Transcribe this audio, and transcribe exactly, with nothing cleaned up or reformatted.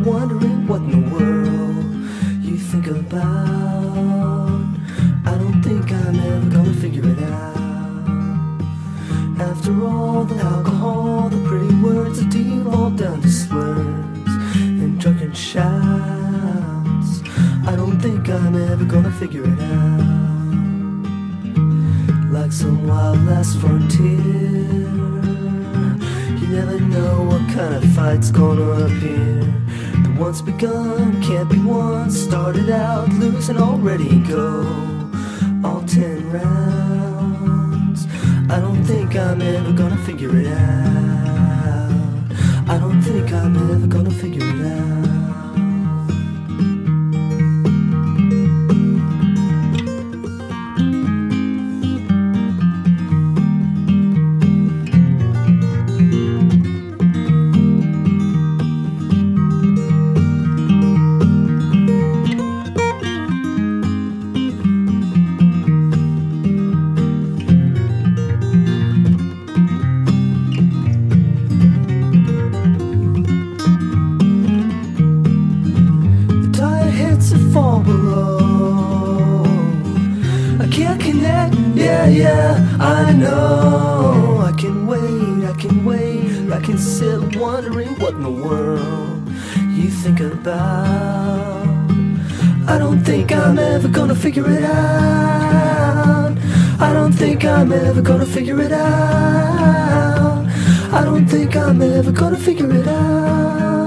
wondering what in the world you think about. I don't think I'm ever gonna figure it out. After all the alcohol, the pretty words that devolve down to slurs and drunken shouts, I don't think I'm ever gonna figure it out. Like some wild last frontier, you never know what kind of fight's gonna appear. The once begun can't be won. Started out losing, already go all ten rounds. I don't think I'm ever gonna figure it out. I don't think I'm ever gonna figure it out. Fall below, I can't connect, yeah, yeah, I know. I can wait, I can wait, I can sit wondering what in the world you think about. I don't think I'm ever gonna figure it out. I don't think I'm ever gonna figure it out. I don't think I'm ever gonna figure it out.